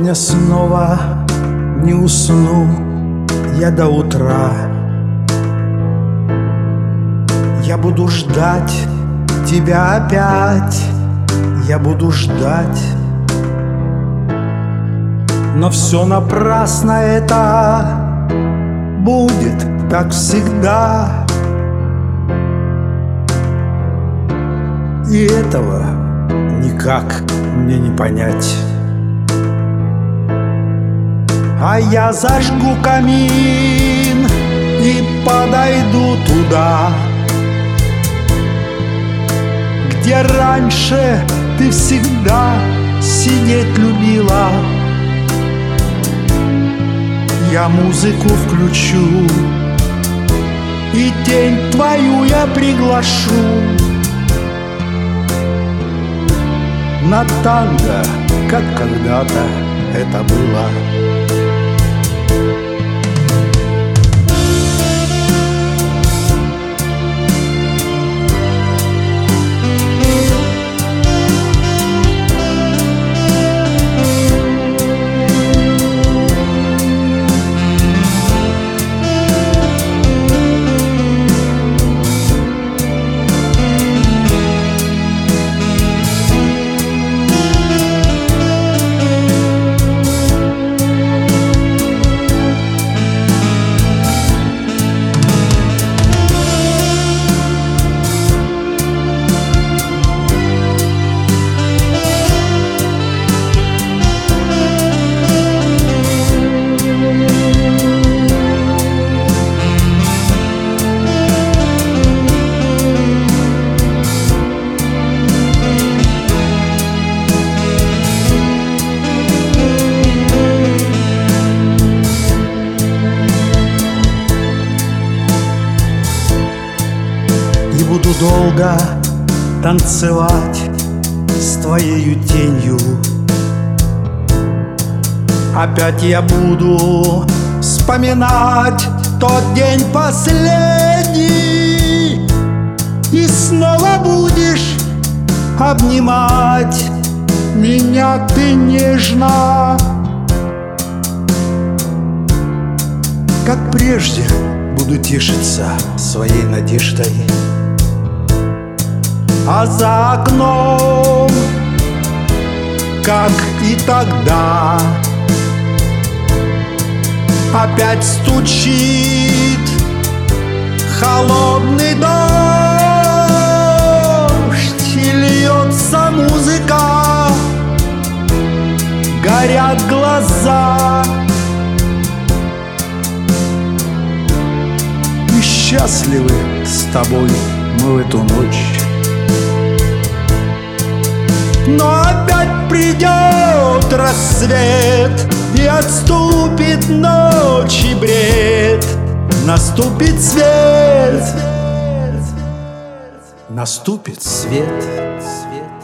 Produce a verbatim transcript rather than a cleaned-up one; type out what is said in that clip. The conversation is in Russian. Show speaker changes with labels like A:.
A: Сегодня снова не усну я до утра. Я буду ждать тебя опять, я буду ждать. Но все напрасно это будет, как всегда. И этого никак мне не понять. А я зажгу камин и подойду туда, где раньше ты всегда сидеть любила. Я музыку включу и тень твою я приглашу на танго, как когда-то это было. И буду долго танцевать с твоею тенью. Опять я буду вспоминать тот день последний, и снова будешь обнимать меня ты нежно. Как прежде буду тешиться своей надеждой, а за окном, как и тогда, опять стучит холодный дождь, и льется музыка, горят глаза. И счастливы с тобой мы в эту ночь. Но опять придет рассвет, и отступит ночь и бред. Наступит свет, наступит свет, свет.